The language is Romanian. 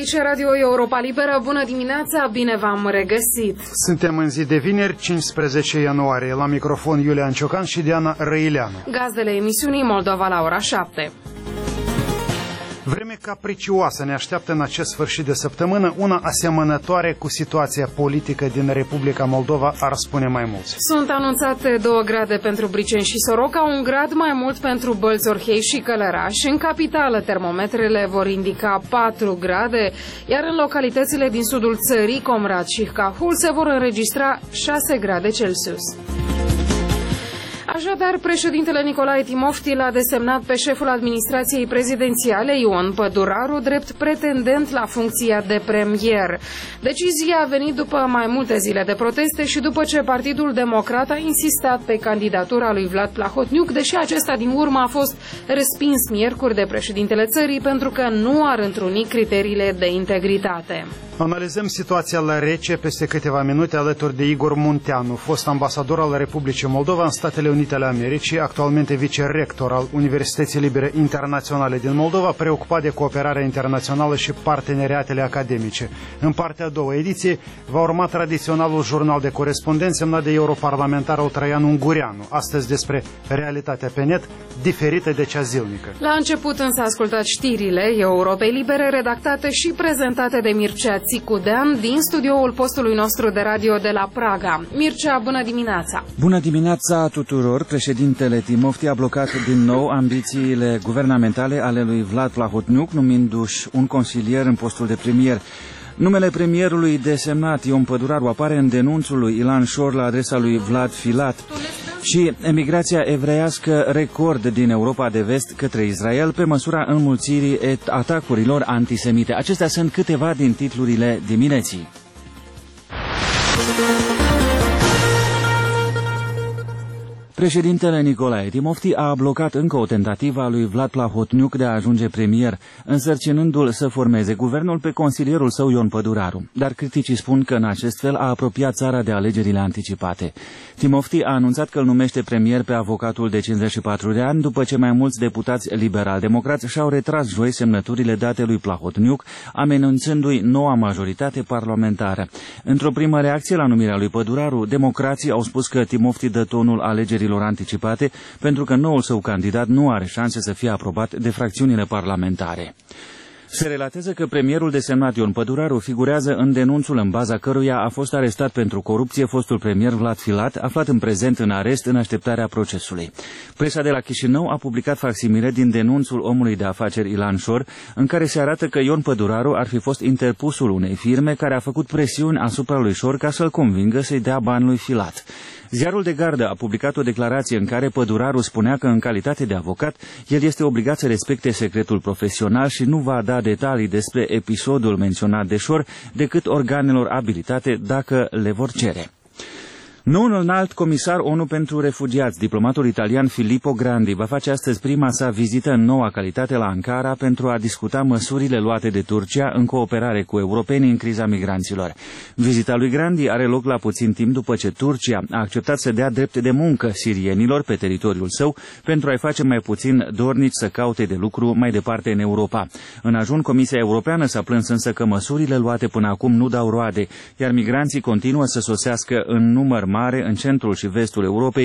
Aici Radio Europa Liberă, bună dimineața, bine v-am regăsit. Suntem în zi de vineri, 15 ianuarie, la microfon Iulian Ciocan și Diana Răileanu. Gazdele emisiunii Moldova la ora 7. Vreme capricioasă ne așteaptă în acest sfârșit de săptămână, una asemănătoare cu situația politică din Republica Moldova, ar spune mai mulți. Sunt anunțate 2 grade pentru Briceni și Soroca, 1 grad mai mult pentru Bălți, Orhei și Călăraș. În capitală, termometrele vor indica 4 grade, iar în localitățile din sudul țării, Comrat și Cahul, se vor înregistra 6 grade Celsius. Așadar, președintele Nicolae Timofti l-a desemnat pe șeful administrației prezidențiale, Ion Păduraru, drept pretendent la funcția de premier. Decizia a venit după mai multe zile de proteste și după ce Partidul Democrat a insistat pe candidatura lui Vlad Plahotniuc, deși acesta din urmă a fost respins miercuri de președintele țării pentru că nu ar întruni criteriile de integritate. Analizăm situația la rece peste câteva minute alături de Igor Munteanu, fost ambasador al Republicii Moldova în Statele Unite ale Americii, actualmente vicerector al Universității Libere Internaționale din Moldova, preocupat de cooperarea internațională și parteneriatele academice. În partea a doua ediție va urma tradiționalul jurnal de corespondenți semnat de europarlamentarul Traian Ungureanu, astăzi despre realitatea pe net, diferită de cea zilnică. La început însă ascultați știrile Europei Libere, redactate și prezentate de Mircea Țicudean din studioul postului nostru de radio de la Praga. Mircea, bună dimineața! Bună dimineața tuturor! Președintele Timofti a blocat din nou ambițiile guvernamentale ale lui Vlad Plahotniuc, numindu-și un consilier în postul de premier. Numele premierului desemnat Ion Păduraru apare în denunțul lui Ilan Șor la adresa lui Vlad Filat și emigrația evreiască record din Europa de Vest către Israel pe măsura înmulțirii atacurilor antisemite. Acestea sunt câteva din titlurile dimineții. Președintele Nicolae Timofti a blocat încă o tentativă a lui Vlad Plahotniuc de a ajunge premier, însărcinându-l să formeze guvernul pe consilierul său Ion Păduraru. Dar criticii spun că în acest fel a apropiat țara de alegerile anticipate. Timofti a anunțat că îl numește premier pe avocatul de 54 de ani, după ce mai mulți deputați liberal-democrați și-au retras joi semnăturile date lui Plahotniuc, amenințându-i noua majoritate parlamentară. Într-o primă reacție la numirea lui Păduraru, democrații au spus că Timofti dă tonul alegerilor anticipate pentru că noul său candidat nu are șanse să fie aprobat de fracțiunile parlamentare. Se relatează că premierul desemnat Ion Păduraru figurează în denunțul în baza căruia a fost arestat pentru corupție fostul premier Vlad Filat, aflat în prezent în arest în așteptarea procesului. Presa de la Chișinău a publicat facsimile din denunțul omului de afaceri Ilan Șor, în care se arată că Ion Păduraru ar fi fost interpusul unei firme care a făcut presiuni asupra lui Șor ca să-l convingă să-i dea bani lui Filat. Ziarul de Gardă a publicat o declarație în care Păduraru spunea că în calitate de avocat, el este obligat să respecte secretul profesional și nu va da detalii despre episodul menționat de Șor decât organelor abilitate dacă le vor cere. Noul înalt comisar ONU pentru refugiați, diplomatul italian Filippo Grandi, va face astăzi prima sa vizită în noua calitate la Ankara pentru a discuta măsurile luate de Turcia în cooperare cu europenii în criza migranților. Vizita lui Grandi are loc la puțin timp după ce Turcia a acceptat să dea drept de muncă sirienilor pe teritoriul său pentru a-i face mai puțin dornici să caute de lucru mai departe în Europa. În ajun, Comisia Europeană s-a plâns însă că măsurile luate până acum nu dau roade, iar migranții continuă să sosească în număr mare în centrul și vestul Europei,